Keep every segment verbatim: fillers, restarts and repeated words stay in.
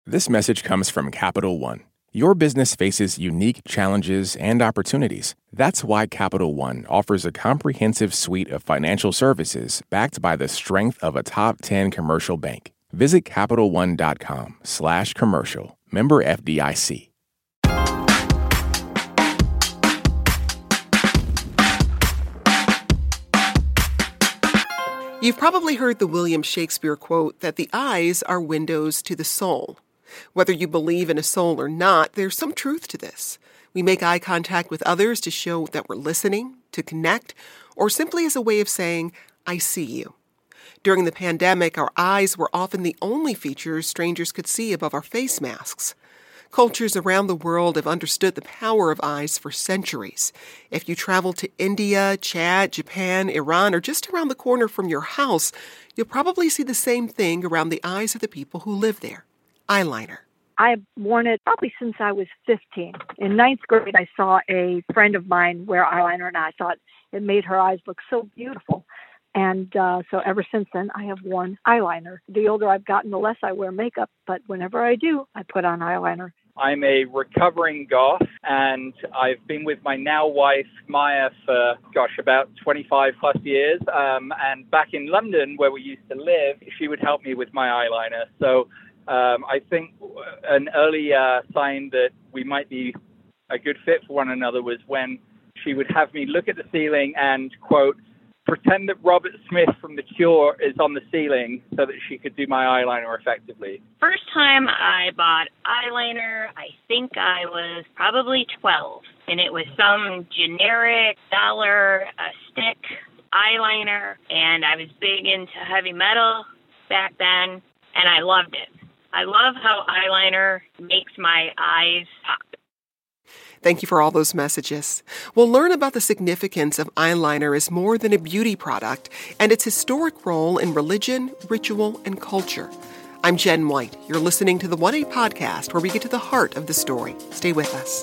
This message comes from Capital One. Your business faces unique challenges and opportunities. That's why Capital One offers a comprehensive suite of financial services backed by the strength of a top ten commercial bank. Visit CapitalOne.com slash commercial. Member F D I C. You've probably heard the William Shakespeare quote that the eyes are windows to the soul. Whether you believe in a soul or not, there's some truth to this. We make eye contact with others to show that we're listening, to connect, or simply as a way of saying, I see you. During the pandemic, our eyes were often the only features strangers could see above our face masks. Cultures around the world have understood the power of eyes for centuries. If you travel to India, Chad, Japan, Iran, or just around the corner from your house, you'll probably see the same thing around the eyes of the people who live there. Eyeliner. I've worn it probably since I was fifteen. In ninth grade, I saw a friend of mine wear eyeliner, and I thought it made her eyes look so beautiful. And uh, so ever since then, I have worn eyeliner. The older I've gotten, the less I wear makeup, but whenever I do, I put on eyeliner. I'm a recovering goth, and I've been with my now wife, Maya, for, gosh, about twenty-five plus years. Um, and back in London, where we used to live, she would help me with my eyeliner. So um, I think an early uh, sign that we might be a good fit for one another was when she would have me look at the ceiling and, quote, pretend that Robert Smith from The Cure is on the ceiling so that she could do my eyeliner effectively. First time I bought eyeliner, I think I was probably twelve. And it was some generic dollar a stick eyeliner. And I was big into heavy metal back then, and I loved it. I love how eyeliner makes my eyes pop. Thank you for all those messages. We'll learn about the significance of eyeliner as more than a beauty product and its historic role in religion, ritual, and culture. I'm Jen White. You're listening to the one A podcast, where we get to the heart of the story. Stay with us.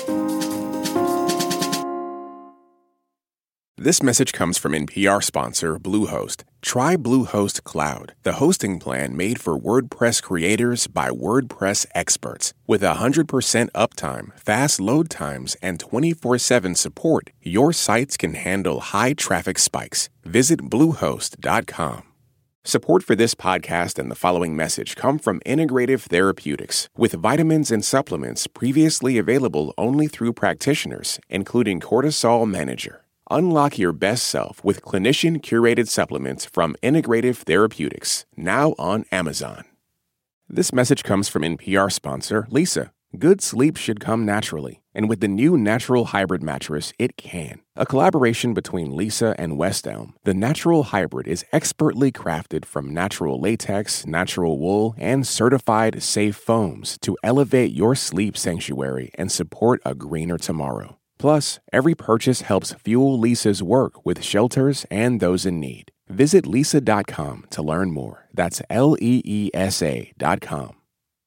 This message comes from N P R sponsor Bluehost. Try Bluehost Cloud, the hosting plan made for WordPress creators by WordPress experts. With one hundred percent uptime, fast load times, and twenty-four seven support, your sites can handle high traffic spikes. Visit Bluehost dot com. Support for this podcast and the following message come from Integrative Therapeutics, with vitamins and supplements previously available only through practitioners, including Cortisol Manager. Unlock your best self with clinician-curated supplements from Integrative Therapeutics, now on Amazon. This message comes from N P R sponsor Leesa. Good sleep should come naturally, and with the new Natural Hybrid mattress, it can. A collaboration between Leesa and West Elm, the Natural Hybrid is expertly crafted from natural latex, natural wool, and certified safe foams to elevate your sleep sanctuary and support a greener tomorrow. Plus, every purchase helps fuel Leesa's work with shelters and those in need. Visit Leesa dot com to learn more. That's L E E S A dot com.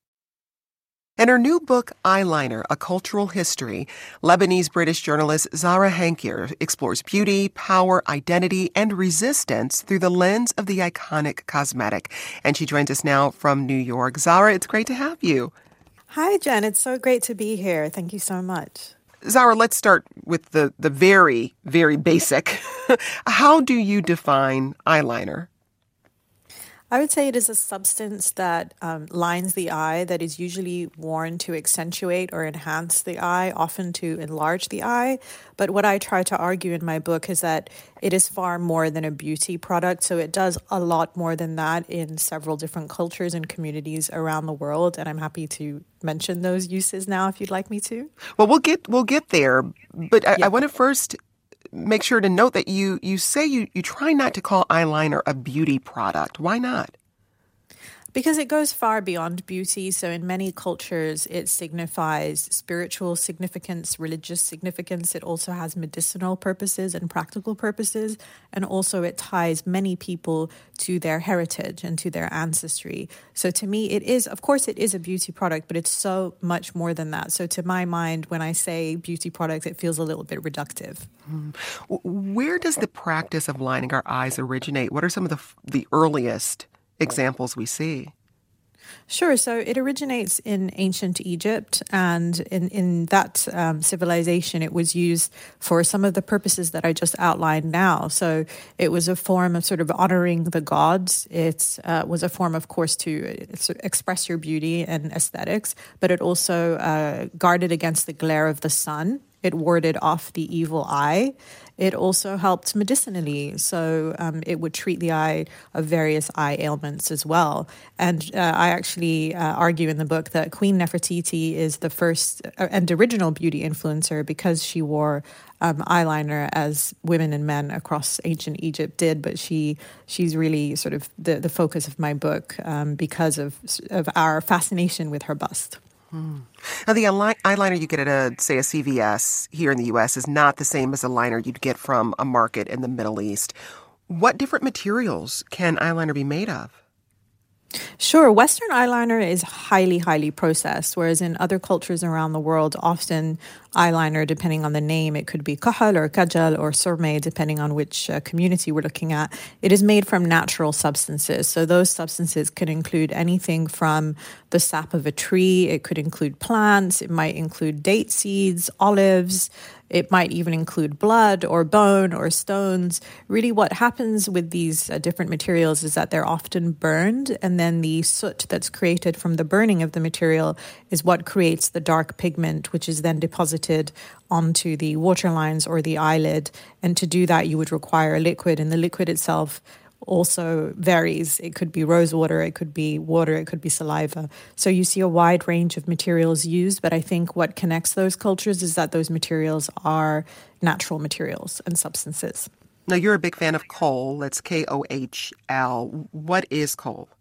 In her new book, Eyeliner, A Cultural History, Lebanese-British journalist Zahra Hankir explores beauty, power, identity, and resistance through the lens of the iconic cosmetic. And she joins us now from New York. Zahra, it's great to have you. Hi, Jen. It's so great to be here. Thank you so much. Zahra, let's start with the, the very, very basic. How do you define eyeliner? I would say it is a substance that um, lines the eye that is usually worn to accentuate or enhance the eye, often to enlarge the eye. But what I try to argue in my book is that it is far more than a beauty product. So it does a lot more than that in several different cultures and communities around the world. And I'm happy to mention those uses now if you'd like me to. Well, we'll get we'll get there. But I, yeah. I want to first make sure to note that you you say you, you try not to call eyeliner a beauty product. Why not? Because it goes far beyond beauty. So in many cultures, it signifies spiritual significance, religious significance. It also has medicinal purposes and practical purposes. And also it ties many people to their heritage and to their ancestry. So to me, it is, of course, it is a beauty product, but it's so much more than that. So to my mind, when I say beauty products, it feels a little bit reductive. Mm. Where does the practice of lining our eyes originate? What are some of the the earliest examples we see? Sure. So it originates in ancient Egypt, and in, in that um, civilization, it was used for some of the purposes that I just outlined now. So it was a form of sort of honoring the gods. It uh, was a form, of course, to express your beauty and aesthetics, but it also uh, guarded against the glare of the sun. It warded off the evil eye. It also helped medicinally, so um, it would treat the eye of various eye ailments as well. And uh, I actually uh, argue in the book that Queen Nefertiti is the first and original beauty influencer because she wore um, eyeliner as women and men across ancient Egypt did. But she she's really sort of the, the focus of my book um, because of of our fascination with her bust. Hmm. Now, the eyeliner you get at, a, say, a C V S here in the U S is not the same as a liner you'd get from a market in the Middle East. What different materials can eyeliner be made of? Sure. Western eyeliner is highly, highly processed, whereas in other cultures around the world, often eyeliner, depending on the name, it could be kahal or kajal or surme, depending on which uh, community we're looking at. It is made from natural substances. So those substances could include anything from the sap of a tree. It could include plants. It might include date seeds, olives. It might even include blood or bone or stones. Really what happens with these uh, different materials is that they're often burned, and then the soot that's created from the burning of the material is what creates the dark pigment, which is then deposited onto the waterlines or the eyelid. And to do that, you would require a liquid, and the liquid itself also varies. It could be rose water, it could be water, it could be saliva. So you see a wide range of materials used, but I think what connects those cultures is that those materials are natural materials and substances. Now, you're a big fan of kohl. That's K O H L. What is kohl?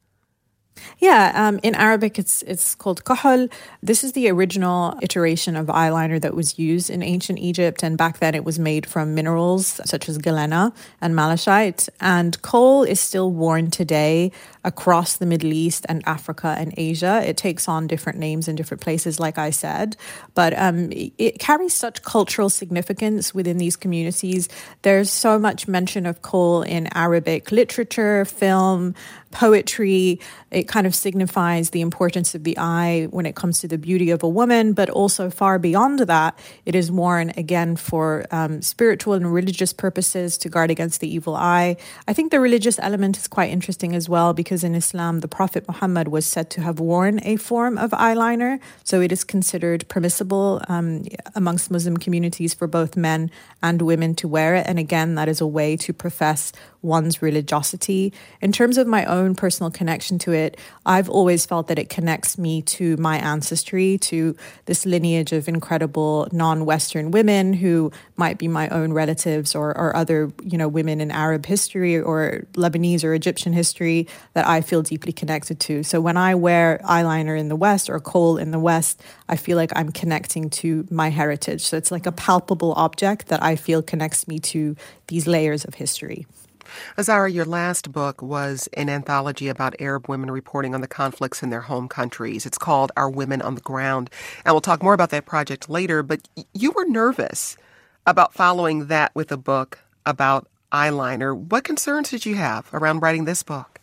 Yeah, um, in Arabic, it's it's called kahal. This is the original iteration of eyeliner that was used in ancient Egypt, and back then it was made from minerals such as galena and malachite. And kohl is still worn today across the Middle East and Africa and Asia. It takes on different names in different places, like I said, but um, it carries such cultural significance within these communities. There's so much mention of kohl in Arabic literature, film, poetry. It kind of signifies the importance of the eye when it comes to the beauty of a woman, but also far beyond that, it is worn again for um, spiritual and religious purposes to guard against the evil eye. I think the religious element is quite interesting as well, because in Islam, the Prophet Muhammad was said to have worn a form of eyeliner, so it is considered permissible um, amongst Muslim communities for both men and women to wear it. And again, that is a way to profess one's religiosity. In terms of my own personal connection to it, I've always felt that it connects me to my ancestry, to this lineage of incredible non-Western women who might be my own relatives or, or other, you know, women in Arab history or Lebanese or Egyptian history that I feel deeply connected to. So when I wear eyeliner in the West or kohl in the West, I feel like I'm connecting to my heritage. So it's like a palpable object that I feel connects me to these layers of history. Azahra, your last book was an anthology about Arab women reporting on the conflicts in their home countries. It's called Our Women on the Ground, and we'll talk more about that project later, but you were nervous about following that with a book about eyeliner. What concerns did you have around writing this book?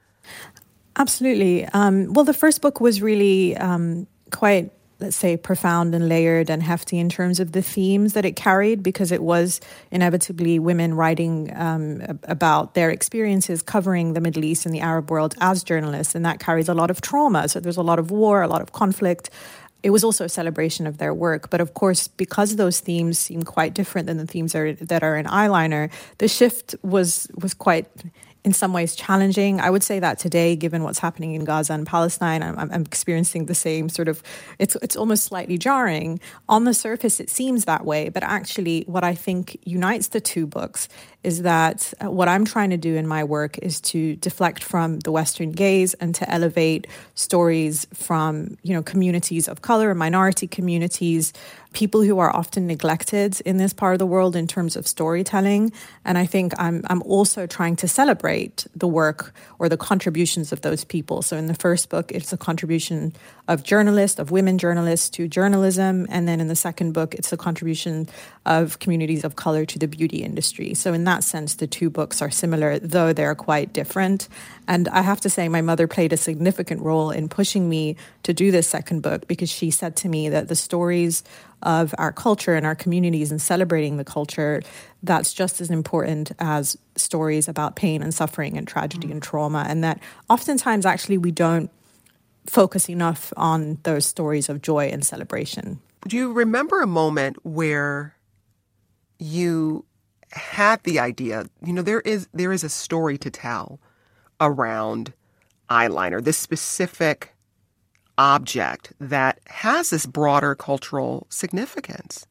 Absolutely. Um, well, the first book was really um, quite, let's say, profound and layered and hefty in terms of the themes that it carried, because it was inevitably women writing um, about their experiences covering the Middle East and the Arab world as journalists, and that carries a lot of trauma. So there's a lot of war, a lot of conflict. It was also a celebration of their work. But of course, because those themes seem quite different than the themes are, that are in eyeliner, the shift was was quite, in some ways, challenging. I would say that today, given what's happening in Gaza and Palestine, I'm, I'm experiencing the same sort of, it's it's almost slightly jarring. On the surface, it seems that way, but actually what I think unites the two books is that what I'm trying to do in my work is to deflect from the Western gaze and to elevate stories from, you know, communities of color, minority communities, people who are often neglected in this part of the world in terms of storytelling. And I think I'm I'm also trying to celebrate the work or the contributions of those people. So in the first book, it's a contribution of journalists, of women journalists to journalism. And then in the second book, it's the contribution of communities of color to the beauty industry. So in that sense, the two books are similar, though they're quite different. And I have to say, my mother played a significant role in pushing me to do this second book, because she said to me that the stories of our culture and our communities and celebrating the culture, that's just as important as stories about pain and suffering and tragedy and trauma. And that oftentimes, actually, we don't focus enough on those stories of joy and celebration. Do you remember a moment where you had the idea, you know, there is there is a story to tell around eyeliner, this specific object that has this broader cultural significance?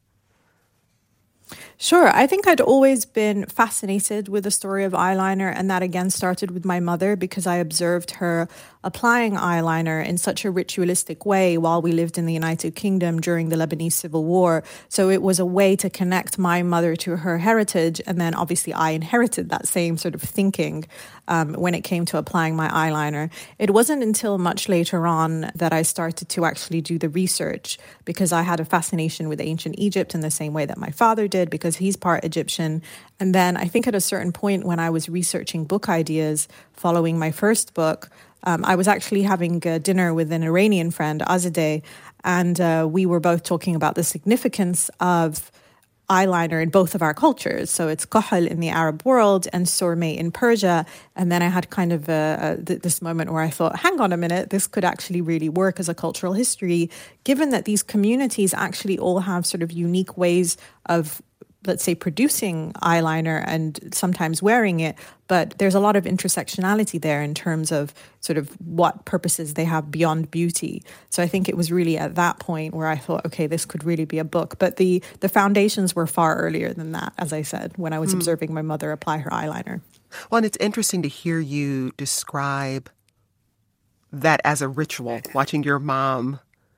Sure. I think I'd always been fascinated with the story of eyeliner, and that again started with my mother, because I observed her applying eyeliner in such a ritualistic way while we lived in the United Kingdom during the Lebanese Civil War. So it was a way to connect my mother to her heritage, and then obviously I inherited that same sort of thinking um, when it came to applying my eyeliner. It wasn't until much later on that I started to actually do the research, because I had a fascination with ancient Egypt in the same way that my father did, because he's part Egyptian. And then I think at a certain point when I was researching book ideas following my first book, um, I was actually having a dinner with an Iranian friend, Azadeh, and uh, we were both talking about the significance of eyeliner in both of our cultures. So it's kahl in the Arab world and surmay in Persia. And then I had kind of a, a, this moment where I thought, hang on a minute, this could actually really work as a cultural history, given that these communities actually all have sort of unique ways of, let's say, producing eyeliner and sometimes wearing it, but there's a lot of intersectionality there in terms of sort of what purposes they have beyond beauty. So I think it was really at that point where I thought, okay, this could really be a book. But the the foundations were far earlier than that, as I said, when I was mm. observing my mother apply her eyeliner. Well, and it's interesting to hear you describe that as a ritual, watching your mom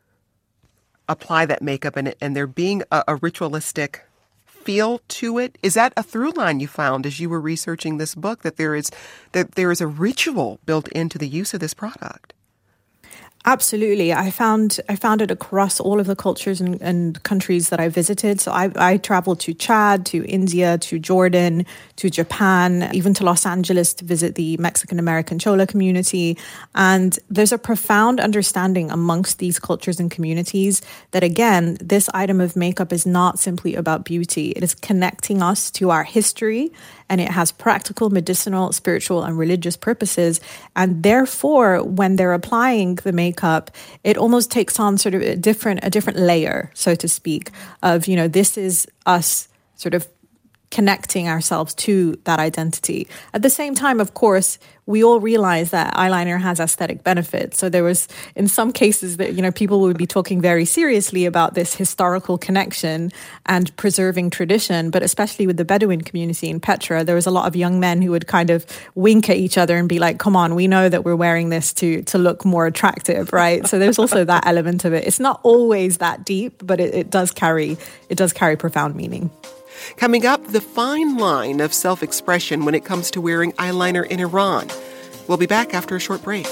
apply that makeup and, and there being a, a ritualistic feel to it. Is that a through line you found as you were researching this book, that there is that there is a ritual built into the use of this product? Absolutely. I found I found it across all of the cultures and, and countries that I visited. So I, I traveled to Chad, to India, to Jordan, to Japan, even to Los Angeles to visit the Mexican-American Chola community. And there's a profound understanding amongst these cultures and communities that, again, this item of makeup is not simply about beauty. It is connecting us to our history, and it has practical, medicinal, spiritual, and religious purposes. And therefore, when they're applying the makeup, it almost takes on sort of a different, a different layer, so to speak, of, you know, this is us sort of connecting ourselves to that identity. At the same time, of course, we all realize that eyeliner has aesthetic benefits. So there was, in some cases, that, you know, people would be talking very seriously about this historical connection and preserving tradition. But especially with the Bedouin community in Petra, there was a lot of young men who would kind of wink at each other and be like, come on, we know that we're wearing this to to look more attractive, right? So there's also that element of it. It's not always that deep, but it, it does carry it does carry profound meaning. Coming up, the fine line of self-expression when it comes to wearing eyeliner in Iran. We'll be back after a short break.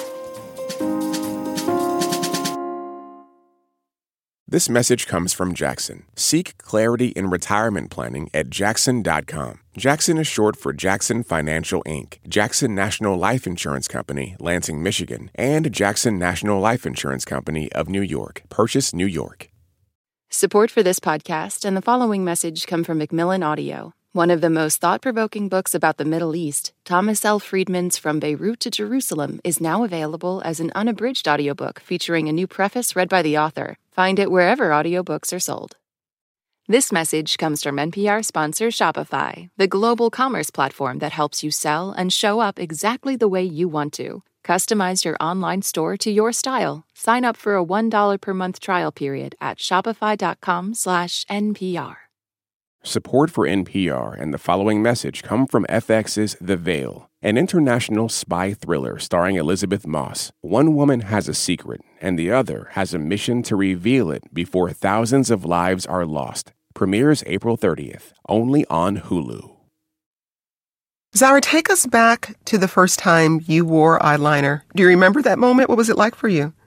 This message comes from Jackson. Seek clarity in retirement planning at Jackson dot com. Jackson is short for Jackson Financial Incorporated, Jackson National Life Insurance Company, Lansing, Michigan, and Jackson National Life Insurance Company of New York, Purchase, New York. Support for this podcast and the following message come from Macmillan Audio. One of the most thought-provoking books about the Middle East, Thomas L. Friedman's From Beirut to Jerusalem, is now available as an unabridged audiobook featuring a new preface read by the author. Find it wherever audiobooks are sold. This message comes from N P R sponsor Shopify, the global commerce platform that helps you sell and show up exactly the way you want to. Customize your online store to your style. Sign up for a one dollar per month trial period at shopify.com slash NPR. Support for N P R and the following message come from F X's The Veil, an international spy thriller starring Elizabeth Moss. One woman has a secret, and the other has a mission to reveal it before thousands of lives are lost. Premieres April thirtieth, only on Hulu. Zahra, take us back to the first time you wore eyeliner. Do you remember that moment? What was it like for you?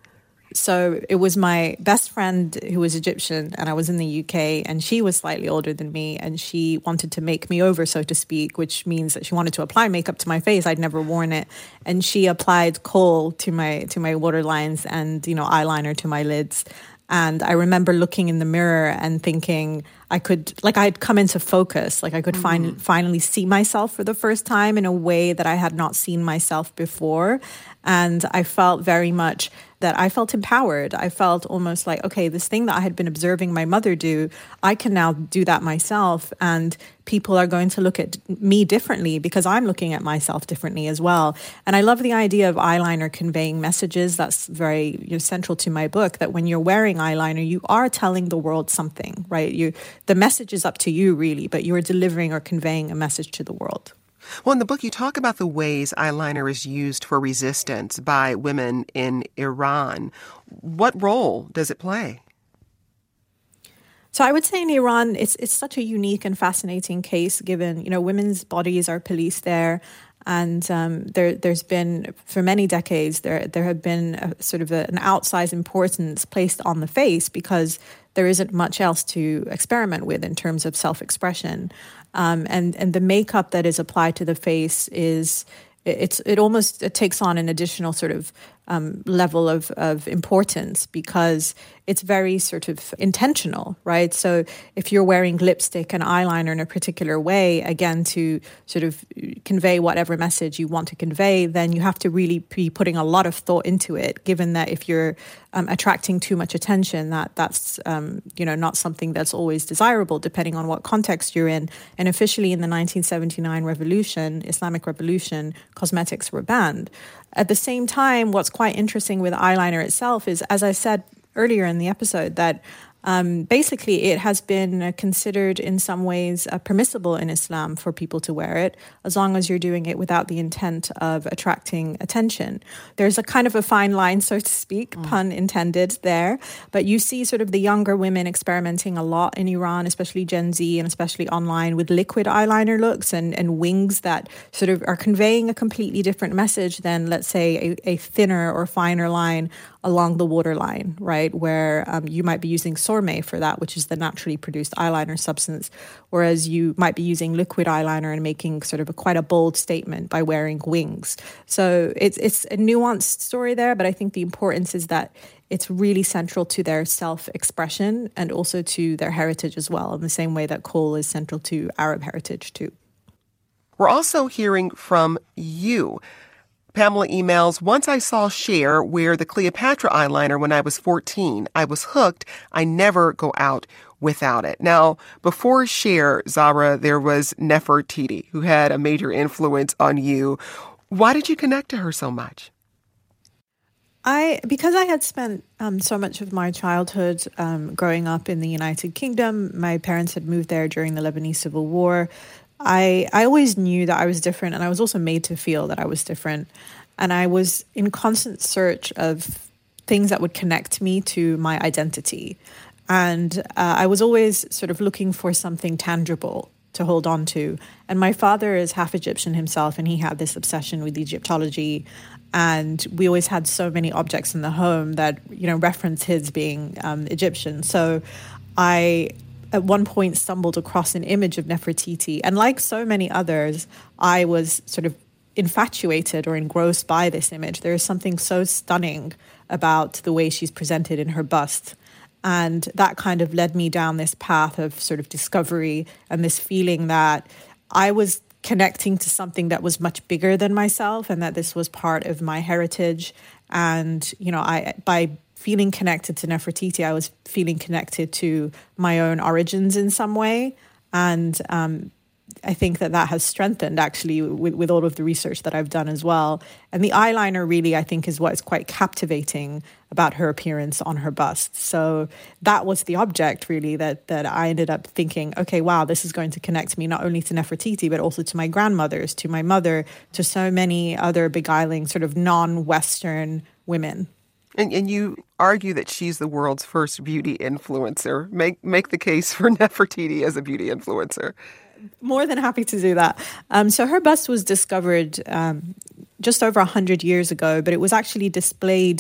So it was my best friend who was Egyptian, and I was in the U K, and she was slightly older than me, and she wanted to make me over, so to speak, which means that she wanted to apply makeup to my face. I'd never worn it. And she applied kohl to my to my waterlines and, you know, eyeliner to my lids. And I remember looking in the mirror and thinking I could, like I had come into focus, like I could mm. find, finally see myself for the first time in a way that I had not seen myself before. And I felt very much that I felt empowered. I felt almost like, okay, this thing that I had been observing my mother do, I can now do that myself. And people are going to look at me differently because I'm looking at myself differently as well. And I love the idea of eyeliner conveying messages. That's very, you know, central to my book, that when you're wearing eyeliner, you are telling the world something, right? You, the message is up to you, really, but you're delivering or conveying a message to the world. Well, in the book, you talk about the ways eyeliner is used for resistance by women in Iran. What role does it play? So I would say in Iran, it's it's such a unique and fascinating case, given, you know, women's bodies are policed there. And um, there, there's been, for many decades, there there have been a, sort of a, an outsized importance placed on the face because there isn't much else to experiment with in terms of self-expression. Um, and, and the makeup that is applied to the face is, it's it almost it takes on an additional sort of um, level of, of importance because it's very sort of intentional, right? So if you're wearing lipstick and eyeliner in a particular way, again, to sort of convey whatever message you want to convey, then you have to really be putting a lot of thought into it, given that if you're um, attracting too much attention, that that's, um, you know, not something that's always desirable, depending on what context you're in. And officially in the nineteen seventy-nine revolution, Islamic Revolution, cosmetics were banned. At the same time, what's quite interesting with eyeliner itself is, as I said earlier in the episode, that um, basically it has been considered in some ways uh, permissible in Islam for people to wear it, as long as you're doing it without the intent of attracting attention. There's a kind of a fine line, so to speak, mm. pun intended there. But you see sort of the younger women experimenting a lot in Iran, especially Gen Z and especially online, with liquid eyeliner looks and, and wings that sort of are conveying a completely different message than, let's say, a, a thinner or finer line along the waterline, right, where um, you might be using Sormé for that, which is the naturally produced eyeliner substance, whereas you might be using liquid eyeliner and making sort of a, quite a bold statement by wearing wings. So it's it's a nuanced story there, but I think the importance is that it's really central to their self-expression and also to their heritage as well, in the same way that kohl is central to Arab heritage too. We're also hearing from you. Pamela emails, once I saw Cher wear the Cleopatra eyeliner when I was fourteen. I was hooked. I never go out without it. Now, before Cher, Zahra, there was Nefertiti, who had a major influence on you. Why did you connect to her so much? I because I had spent um, so much of my childhood um, growing up in the United Kingdom. My parents had moved there during the Lebanese Civil War. I I always knew that I was different, and I was also made to feel that I was different. And I was in constant search of things that would connect me to my identity. And uh, I was always sort of looking for something tangible to hold on to. And my father is half Egyptian himself, and he had this obsession with Egyptology. And we always had so many objects in the home that, you know, reference his being um, Egyptian. So I, at one point, stumbled across an image of Nefertiti. And like so many others, I was sort of infatuated or engrossed by this image. There is something so stunning about the way she's presented in her bust. And that kind of led me down this path of sort of discovery and this feeling that I was connecting to something that was much bigger than myself and that this was part of my heritage. And, you know, I by feeling connected to Nefertiti, I was feeling connected to my own origins in some way. And um, I think that that has strengthened actually with, with all of the research that I've done as well. And the eyeliner really, I think, is what is quite captivating about her appearance on her bust. So that was the object really that that I ended up thinking, okay, wow, this is going to connect me not only to Nefertiti, but also to my grandmothers, to my mother, to so many other beguiling sort of non-Western women. And, and you argue that she's the world's first beauty influencer. Make make the case for Nefertiti as a beauty influencer. More than happy to do that. Um, so her bust was discovered um, just over one hundred years ago, but it was actually displayed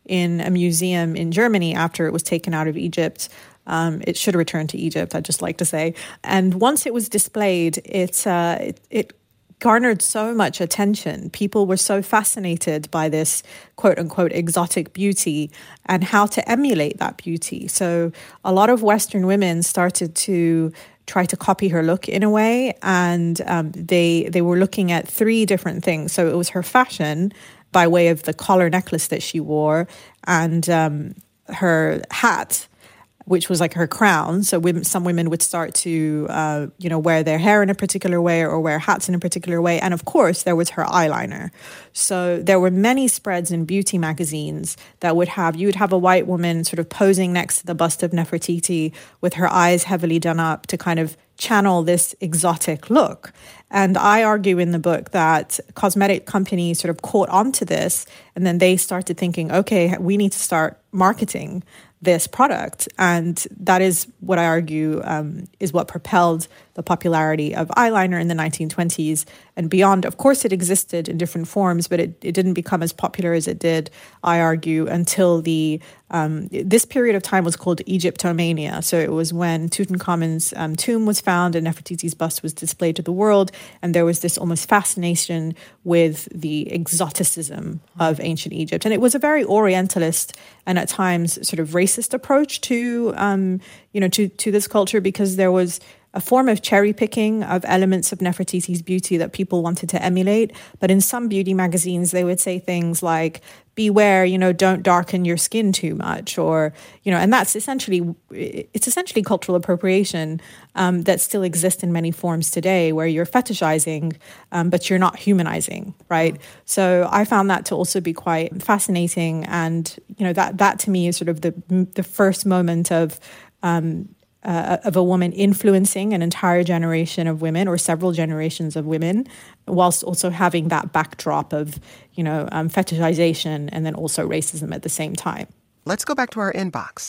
in a museum in Germany after it was taken out of Egypt. Um, it should have returned to Egypt, I'd just like to say. And once it was displayed, it, uh, it, it garnered so much attention. People were so fascinated by this quote unquote exotic beauty and how to emulate that beauty. So a lot of Western women started to try to copy her look in a way. And um, they they were looking at three different things. So it was her fashion by way of the collar necklace that she wore and um, her hat, which was like her crown. So women, some women would start to, uh, you know, wear their hair in a particular way or wear hats in a particular way. And of course, there was her eyeliner. So there were many spreads in beauty magazines that would have, you would have a white woman sort of posing next to the bust of Nefertiti with her eyes heavily done up to kind of channel this exotic look. And I argue in the book that cosmetic companies sort of caught onto this and then they started thinking, okay, we need to start marketing this product. And that is what I argue um, is what propelled the popularity of eyeliner in the nineteen twenties and beyond. Of course, it existed in different forms, but it, it didn't become as popular as it did, I argue, until the um, this period of time was called Egyptomania. So it was when Tutankhamun's um, tomb was found and Nefertiti's bust was displayed to the world. And there was this almost fascination with the exoticism of ancient Egypt. And it was a very Orientalist and at times sort of racist approach to, um, you know, to, to this culture, because there was a form of cherry picking of elements of Nefertiti's beauty that people wanted to emulate. But in some beauty magazines, they would say things like, beware, you know, don't darken your skin too much, or, you know, and that's essentially, it's essentially cultural appropriation um, that still exists in many forms today, where you're fetishizing, um, but you're not humanizing, right? So I found that to also be quite fascinating. And, you know, that, that to me is sort of the, the first moment of, um, Uh, of a woman influencing an entire generation of women or several generations of women, whilst also having that backdrop of, you know, um, fetishization and then also racism at the same time. Let's go back to our inbox.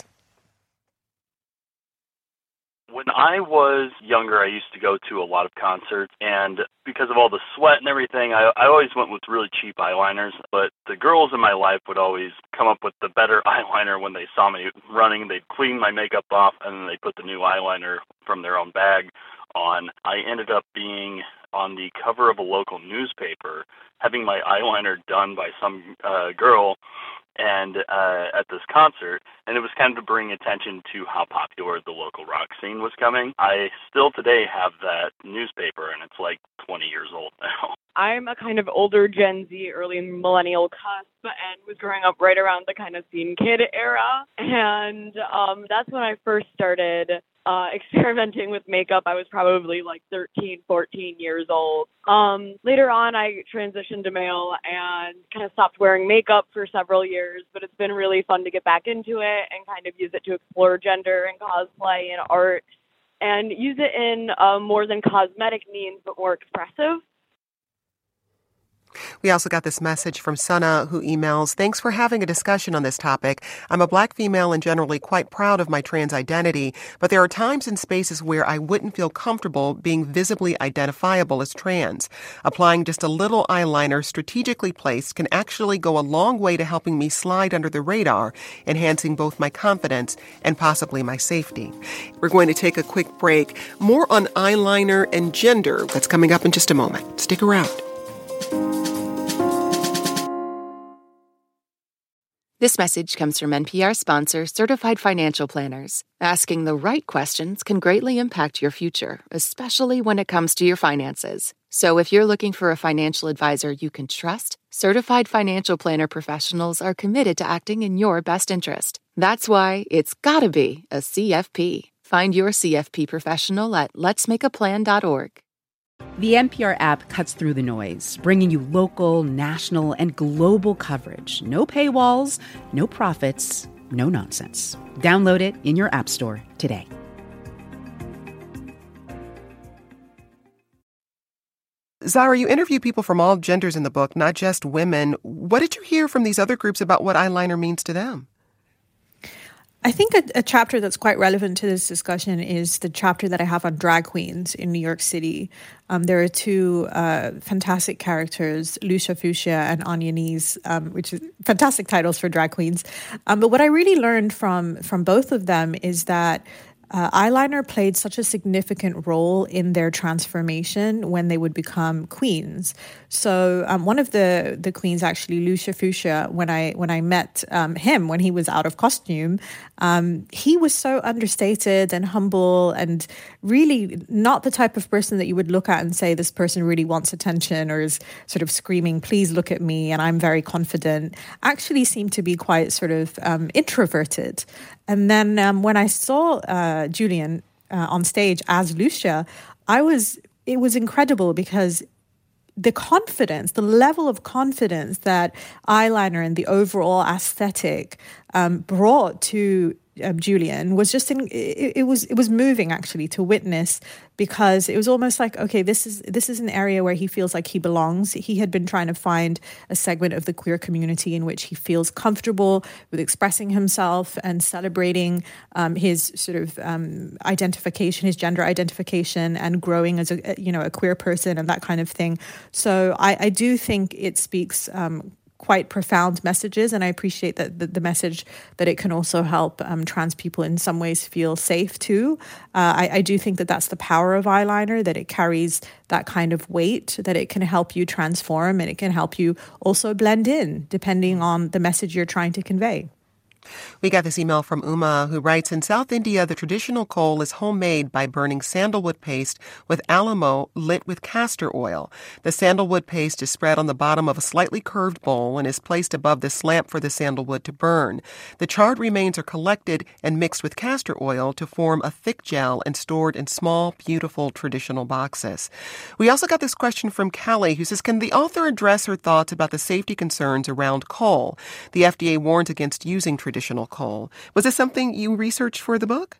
When I was younger, I used to go to a lot of concerts, and because of all the sweat and everything, I, I always went with really cheap eyeliners, but the girls in my life would always come up with the better eyeliner when they saw me running. They'd clean my makeup off, and then they'd put the new eyeliner from their own bag on. I ended up being on the cover of a local newspaper, having my eyeliner done by some uh, girl, and uh, at this concert, and it was kind of to bring attention to how popular the local rock scene was coming. I still today have that newspaper, and it's like twenty years old now. I'm a kind of older Gen Z, early millennial cusp, and was growing up right around the kind of scene kid era, and um, that's when I first started uh, experimenting with makeup. I was probably like thirteen, fourteen years old. Um, later on, I transitioned to male and kind of stopped wearing makeup for several years, but it's been really fun to get back into it and kind of use it to explore gender and cosplay and art, and use it in uh, more than cosmetic means, but more expressive. We also got this message from Sana, who emails, "Thanks for having a discussion on this topic. I'm a black female and generally quite proud of my trans identity, but there are times and spaces where I wouldn't feel comfortable being visibly identifiable as trans. Applying just a little eyeliner strategically placed can actually go a long way to helping me slide under the radar, enhancing both my confidence and possibly my safety." We're going to take a quick break. More on eyeliner and gender. That's coming up in just a moment. Stick around. This message comes from N P R sponsor Certified Financial Planners. Asking the right questions can greatly impact your future, especially when it comes to your finances. So if you're looking for a financial advisor you can trust, Certified Financial Planner professionals are committed to acting in your best interest. That's why it's gotta be a C F P. Find your C F P professional at lets make a plan dot org. The N P R app cuts through the noise, bringing you local, national, and global coverage. No paywalls, no profits, no nonsense. Download it in your app store today. Zahra, you interview people from all genders in the book, not just women. What did you hear from these other groups about what eyeliner means to them? I think a, a chapter that's quite relevant to this discussion is the chapter that I have on drag queens in New York City. Um, there are two uh, fantastic characters, Lucia Fuchsia and Anya Knees, um, which is fantastic titles for drag queens. Um, but what I really learned from from both of them is that Uh, eyeliner played such a significant role in their transformation when they would become queens. So um, one of the the queens, actually, Lucia Fuchsia, when I when I met um, him when he was out of costume, um, he was so understated and humble and really not the type of person that you would look at and say this person really wants attention or is sort of screaming, "Please look at me," and I'm very confident. Actually, seemed to be quite sort of um, introverted. And then um, when I saw uh, Julian uh, on stage as Lucia, I was it was incredible because the confidence, the level of confidence that eyeliner and the overall aesthetic um, brought to um, Julian was just in, it, it was it was moving actually to witness, because it was almost like, okay, this is this is an area where he feels like he belongs. He had been trying to find a segment of the queer community in which he feels comfortable with expressing himself and celebrating um, his sort of um, identification, his gender identification, and growing as a you know a queer person and that kind of thing. So I, I do think it speaks Um, quite profound messages, and I appreciate that the, the message that it can also help um, trans people in some ways feel safe too. Uh, I, I do think that that's the power of eyeliner, that it carries that kind of weight, that it can help you transform and it can help you also blend in depending on the message you're trying to convey. We got this email from Uma, who writes, in South India, the traditional kohl is homemade by burning sandalwood paste with alamo lit with castor oil. The sandalwood paste is spread on the bottom of a slightly curved bowl and is placed above this lamp for the sandalwood to burn. The charred remains are collected and mixed with castor oil to form a thick gel and stored in small, beautiful traditional boxes. We also got this question from Kelly, who says, can the author address her thoughts about the safety concerns around kohl? The F D A warns against using traditional traditional kohl. Was this something you researched for the book?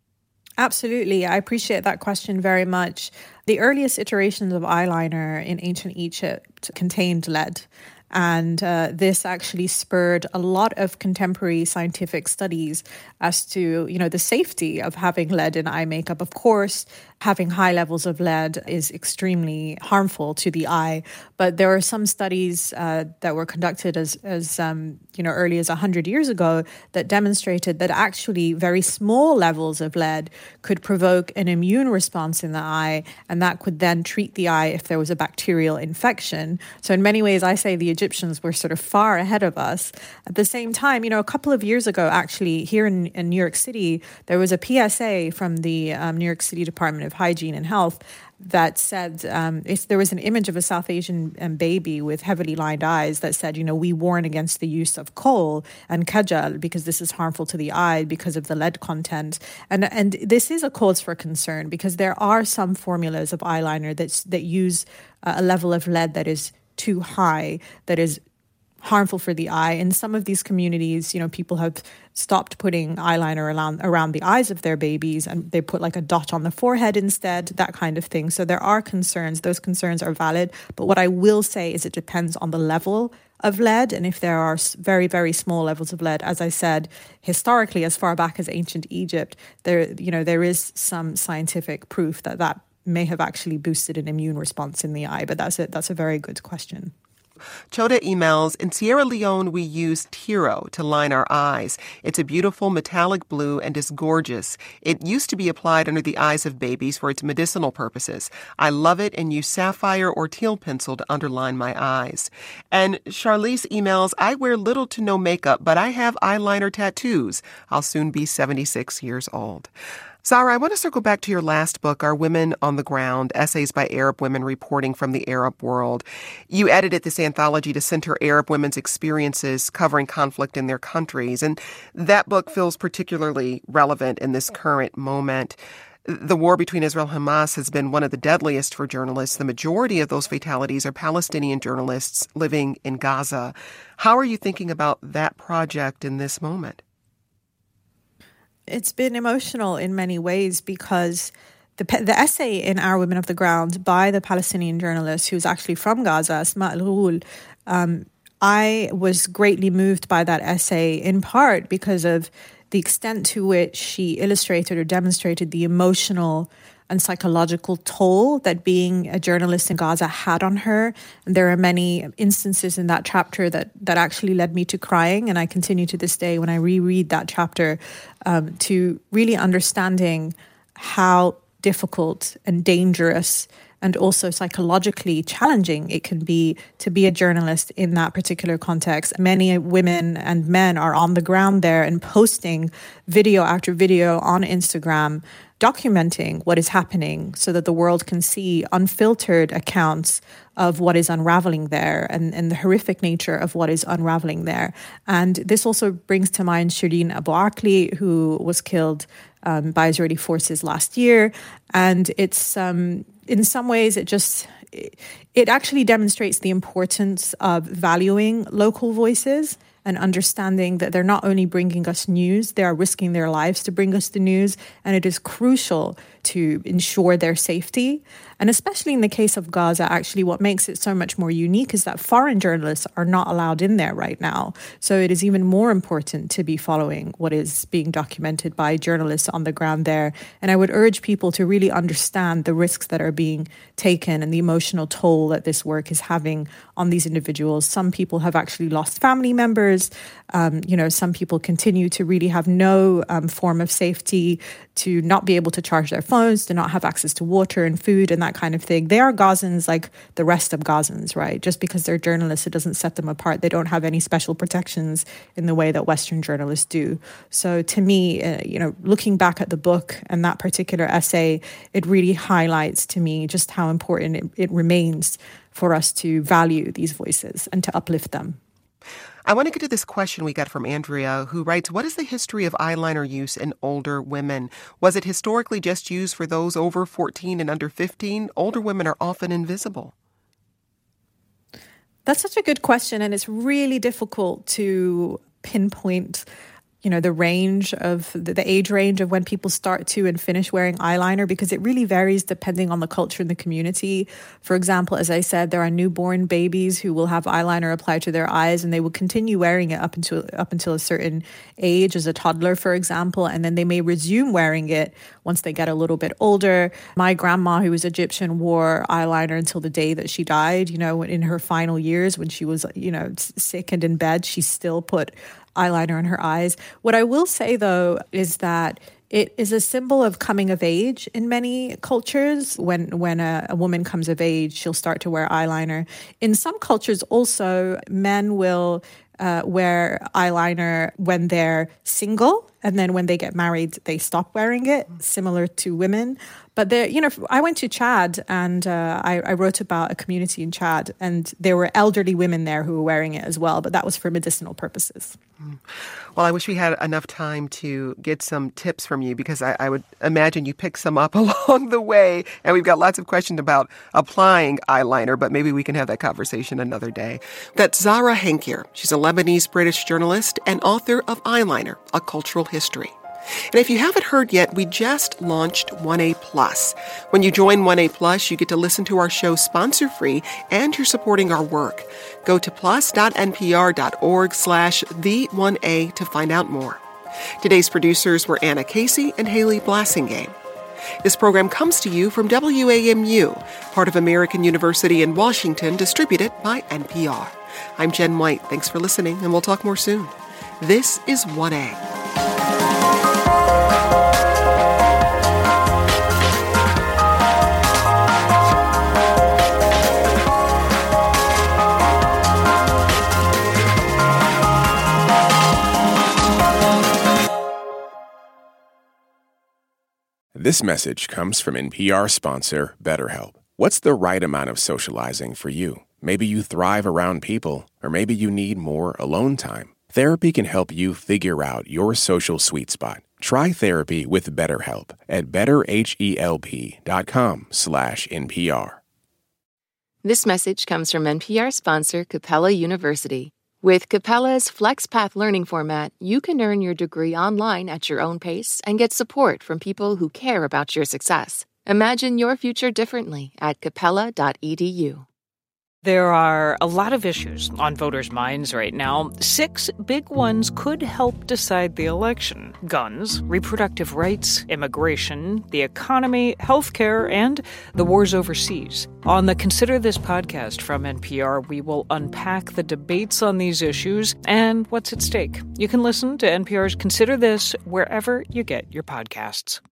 Absolutely. I appreciate that question very much. The earliest iterations of eyeliner in ancient Egypt contained lead. And uh, this actually spurred a lot of contemporary scientific studies as to, you know, the safety of having lead in eye makeup. Of course, having high levels of lead is extremely harmful to the eye. But there are some studies uh, that were conducted as, as um, you know, early as one hundred years ago that demonstrated that actually very small levels of lead could provoke an immune response in the eye, and that could then treat the eye if there was a bacterial infection. So in many ways, I say the Egyptians were sort of far ahead of us. At the same time, you know, a couple of years ago, actually, here in, in New York City, there was a P S A from the um, New York City Department of Hygiene and Health that said, um, if there was an image of a South Asian um, baby with heavily lined eyes that said, you know, we warn against the use of kohl and kajal because this is harmful to the eye because of the lead content. And and this is a cause for concern because there are some formulas of eyeliner that's, that use uh, a level of lead that is too high, that is harmful for the eye. In some of these communities, you know, people have stopped putting eyeliner around around the eyes of their babies and they put like a dot on the forehead instead, that kind of thing. So there are concerns. Those concerns are valid. But what I will say is it depends on the level of lead. And if there are very, very small levels of lead, as I said, historically, as far back as ancient Egypt, there, you know, there is some scientific proof that that may have actually boosted an immune response in the eye. But that's a, that's a very good question. Choda emails, in Sierra Leone, we use tiro to line our eyes. It's a beautiful metallic blue and is gorgeous. It used to be applied under the eyes of babies for its medicinal purposes. I love it and use sapphire or teal pencil to underline my eyes. And Charlize emails, I wear little to no makeup, but I have eyeliner tattoos. I'll soon be seventy-six years old. Zahra, I want to circle back to your last book, Our Women on the Ground, Essays by Arab Women Reporting from the Arab World. You edited this anthology to center Arab women's experiences covering conflict in their countries, and that book feels particularly relevant in this current moment. The war between Israel and Hamas has been one of the deadliest for journalists. The majority of those fatalities are Palestinian journalists living in Gaza. How are you thinking about that project in this moment? It's been emotional in many ways because the the essay in Our Women of the Ground by the Palestinian journalist who's actually from Gaza, Asma al-Ghul, um, I was greatly moved by that essay, in part because of the extent to which she illustrated or demonstrated the emotional and psychological toll that being a journalist in Gaza had on her. And there are many instances in that chapter that, that actually led me to crying. And I continue to this day when I reread that chapter um, to really understanding how difficult and dangerous and also psychologically challenging it can be to be a journalist in that particular context. Many women and men are on the ground there and posting video after video on Instagram, documenting what is happening so that the world can see unfiltered accounts of what is unraveling there and, and the horrific nature of what is unraveling there. And this also brings to mind Shireen Abu Akleh, who was killed um, by Israeli forces last year. And it's, um, in some ways, it just, it actually demonstrates the importance of valuing local voices and understanding that they're not only bringing us news, they are risking their lives to bring us the news. And it is crucial to ensure their safety. And especially in the case of Gaza, actually, what makes it so much more unique is that foreign journalists are not allowed in there right now. So it is even more important to be following what is being documented by journalists on the ground there. And I would urge people to really understand the risks that are being taken and the emotional toll that this work is having on these individuals. Some people have actually lost family members. Um, you know, some people continue to really have no um, form of safety, to not be able to charge their phones, to not have access to water and food and that kind of thing. They are Gazans like the rest of Gazans, right? Just because they're journalists, it doesn't set them apart. They don't have any special protections in the way that Western journalists do. So to me, uh, you know, looking back at the book and that particular essay, it really highlights to me just how important it, it remains for us to value these voices and to uplift them. I want to get to this question we got from Andrea, who writes, what is the history of eyeliner use in older women? Was it historically just used for those over fourteen and under fifteen? Older women are often invisible. That's such a good question, and it's really difficult to pinpoint, you know, the range of the, the age range of when people start to and finish wearing eyeliner, because it really varies depending on the culture and the community. For example, as I said, there are newborn babies who will have eyeliner applied to their eyes and they will continue wearing it up until up until a certain age, as a toddler, for example, and then they may resume wearing it once they get a little bit older. My grandma, who was Egyptian, wore eyeliner until the day that she died. You know, in her final years, when she was, you know, sick and in bed, she still put eyeliner in her eyes. What I will say, though, is that it is a symbol of coming of age in many cultures. When when a, a woman comes of age, she'll start to wear eyeliner. In some cultures also, men will uh, wear eyeliner when they're single, and then when they get married, they stop wearing it, similar to women. But there, you know, I went to Chad and uh, I, I wrote about a community in Chad, and there were elderly women there who were wearing it as well, but that was for medicinal purposes. Well, I wish we had enough time to get some tips from you, because I, I would imagine you picked some up along the way, and we've got lots of questions about applying eyeliner, but maybe we can have that conversation another day. That's Zahra Henkier. She's a Lebanese-British journalist and author of Eyeliner, A Cultural History. And if you haven't heard yet, we just launched one A plus. When you join one A plus, you get to listen to our show sponsor-free, and you're supporting our work. Go to plus.npr.org slash the 1A to find out more. Today's producers were Anna Casey and Haley Blassingame. This program comes to you from W A M U, part of American University in Washington, distributed by N P R. I'm Jen White. Thanks for listening, and we'll talk more soon. This is one A. This message comes from N P R sponsor BetterHelp. What's the right amount of socializing for you? Maybe you thrive around people, or maybe you need more alone time. Therapy can help you figure out your social sweet spot. Try therapy with BetterHelp at betterhelp.com slash NPR. This message comes from N P R sponsor Capella University. With Capella's FlexPath learning format, you can earn your degree online at your own pace and get support from people who care about your success. Imagine your future differently at capella dot e d u. There are a lot of issues on voters' minds right now. Six big ones could help decide the election: guns, reproductive rights, immigration, the economy, healthcare, and the wars overseas. On the Consider This podcast from N P R, we will unpack the debates on these issues and what's at stake. You can listen to N P R's Consider This wherever you get your podcasts.